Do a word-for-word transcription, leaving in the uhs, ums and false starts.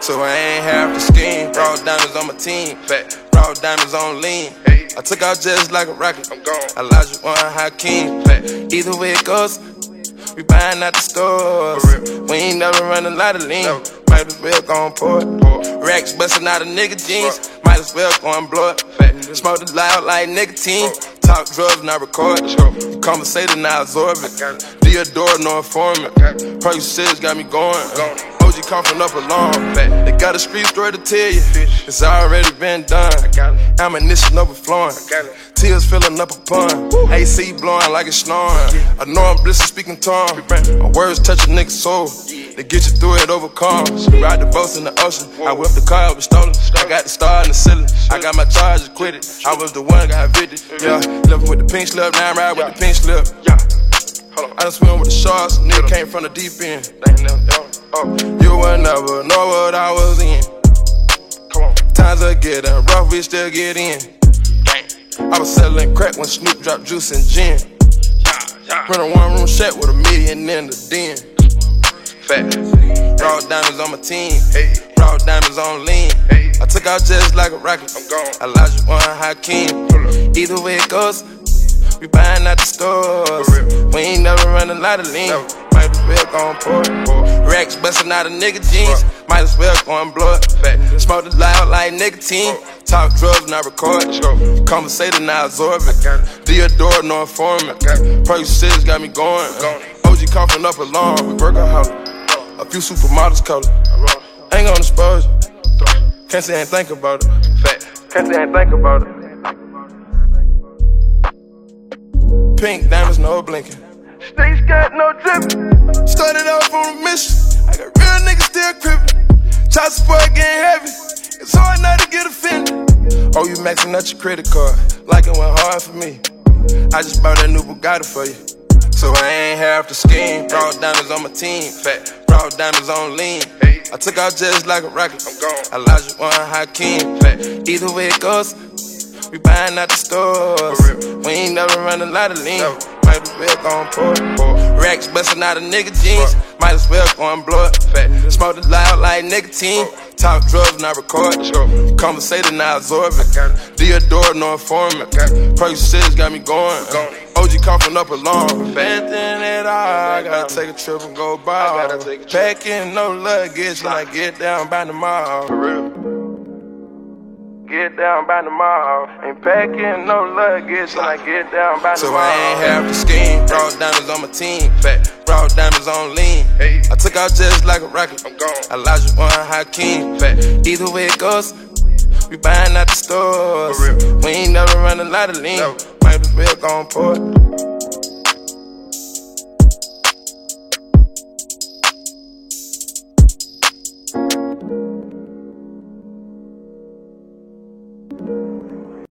So I ain't half the scheme. Raw diamonds on my team. Fat. Raw diamonds on lean. Hey. I took out just like a rocket. I'm gone. Elijah One Hakeem. Fat. Either way it goes, we buying out the stores. We ain't never run a lot of lean. No. Might as well go and pour it. Pour. Racks busting out of nigga jeans. Pour. Might as well go and blow it. Fat. Smoke it loud like nicotine. Pour. Talk drugs, not record. Conversating, now absorb it. Theodore, no informant. Percocets got me going. O G coughing up alarm. They got a street story to tell you. It's already been done. Ammunition overflowing. Tears filling up a pond. A C blowing like it's snoring. I know I'm blissed speaking tongue. My words touch a nigga's soul. They get you through it, overcome. Ride the boats in the ocean. I whipped the car, it was stolen. I got the star in the ceiling. I got my charge acquitted. I was the one got evicted. Yeah, living with the pink slip. Now I ride with the pink slip. Yeah. I done swim with the sharks. Nigga came from the deep end. You would never know what I was in. Come on. Times are getting rough, we still get in. I was selling crack when Snoop dropped juice and gin. Run a one room shack with a million in the den. Fat. Raw diamonds on my team. Hey. Raw diamonds on lean. Hey. I took out just like a rocket. I'm gone. Elijah One Hakeem. Either way it goes, we buying out the stores. We ain't never run a lot of lean. No. Might as well go and pour it. Pour. Racks busting out of nigga jeans. Pour. Might as well go and blow it. Fat. Smoke it loud like nicotine. Pour. Talk drugs, not record. Conversating, now absorb it. Theodore, no informant. Percocets got me going. O G coughing up alarm. We workaholic. A few supermodels color. Ain't gonna expose you. Can't say I ain't think about it. Fat. Can't say I ain't think about it. Pink diamonds, no blinking. Snakes got no dripping. Started off on a mission. I got real niggas still crippin'. Child support getting heavy. It's hard not to get offended. Oh, you maxing out your credit card. Like it went hard for me. I just bought that new Bugatti for you. So I ain't half the scheme. Raw diamonds on my team. Fat. Raw diamonds on lean. I took out just like a rocket. I'm gone. Elijah One Hakeem. Fat. Either way it goes, we buying out the stores. We ain't never run a lot of lean. No. Might as well go and pour it. Pour. Racks busting out of nigga jeans. Pour. Might as well go and blow it. Fat. Smoke it loud like nicotine. Pour. Talk drugs, not record. Conversating, now absorb it. Theodore, no informant. Percocets got me going. O G coughing up alarm. Bad thing at all, I gotta take a trip and go ball. Packing no luggage when I get down by the mall. For real. Get down by the mall. Ain't packing no luggage when I get down by the mall. So I ain't half the scheme. Raw diamonds on my team. Fat. Raw diamonds on lean. Hey. I took out just like a rocket. I'm gone. Elijah One Hakeem. Fat. Either way it goes, we buying out the stores. We ain't never run a lot of lean. No. Might as well go and pour it.